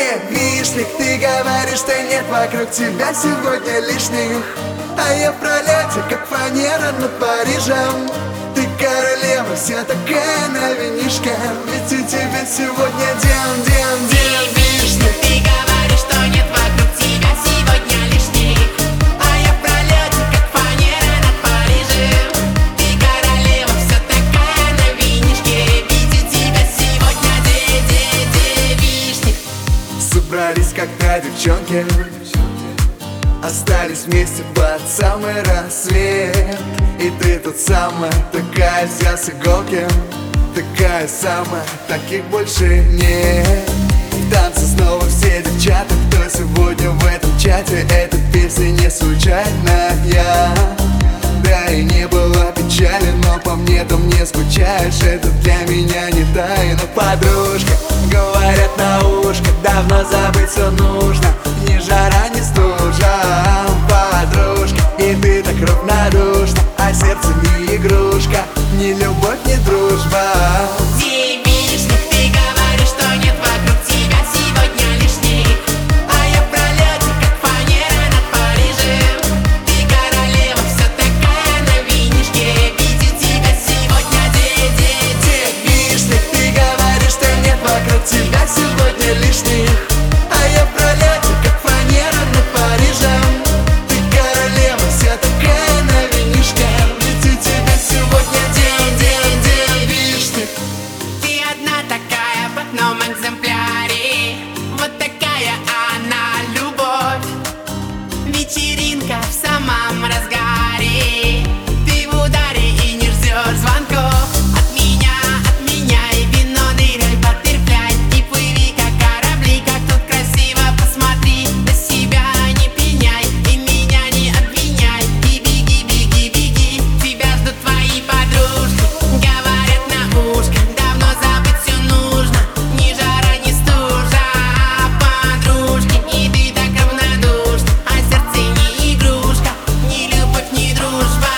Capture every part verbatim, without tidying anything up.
Девичник, ты говоришь, что нет вокруг тебя сегодня лишних. А я в пролете, как фанера над Парижем. Ты королева, вся такая на винишке. Ведь у тебя сегодня день, день, день. Девичник, ты говоришь, что нет вокруг тебя сегодня лишних. А я в пролете, как фанера над Парижем. Ты королева, вся такая на винишке. Ведь у тебя сегодня день, день, девичник. Собрались когда девчонки, остались вместе под самый рассвет. И ты тут самая, такая вся с иголки. Такая самая, таких больше нет. В танце снова все девчата, кто сегодня в этом чате. Эта песня не случайная. Да и не было печали, но по мне там не скучаешь. Это для меня не тайна, подружка. Говорят на ушко, давно забыть все нужно. Ни жара, ни стужа, подружка. И ты так равнодушна, а сердце не игрушка. Ни любовь, ни дружба. Девичник, ты говоришь, что нет вокруг тебя сегодня лишних. А я в пролете, как фанера над Парижем. Ты королева, вся такая на винишке. Ведь у тебя сегодня день, день, Девичник, ты говоришь, что нет вокруг тебя сегодня лишних. А я в пролете, как фанера над Парижем. Ты королева, вся такая на винишке. Ведь у тебя сегодня день, день, девичник. Ты одна такая в одном экземпляре. Вот такая она, любовь. Вечеринка в самом разгаре. Ты в ударе и не ждешь звонков. От меня, от меня и вино ныряй, баттерфляй. И плыви, как корабли, как тут красиво, посмотри. На себя не пеняй и меня не обвиняй. И беги, беги, беги, тебя ждут твои подружки. Говорят на ушко, давно забыть все нужно. Ни жара, ни стужа, подружки. И ты так равнодушна, а сердце не игрушка. Ни любовь, ни дружба.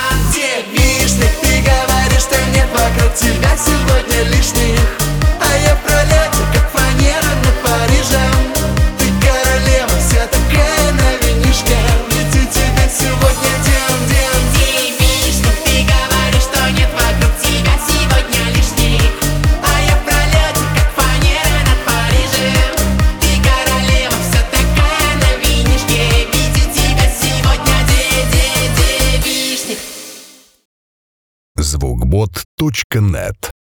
Девичник, ты говоришь, что нет вокруг тебя сегодня лишних. А я в пролете, как фанера над Парижем. Ты королева, вся такая на винишке. Ведь у тебя сегодня день, день. Девичник, ты говоришь, что нет вокруг тебя сегодня лишних. А я в пролете, как фанера над Парижем. Ты королева, вся такая на винишке. Ведь у тебя сегодня день, день, девичник. звукбот точка нет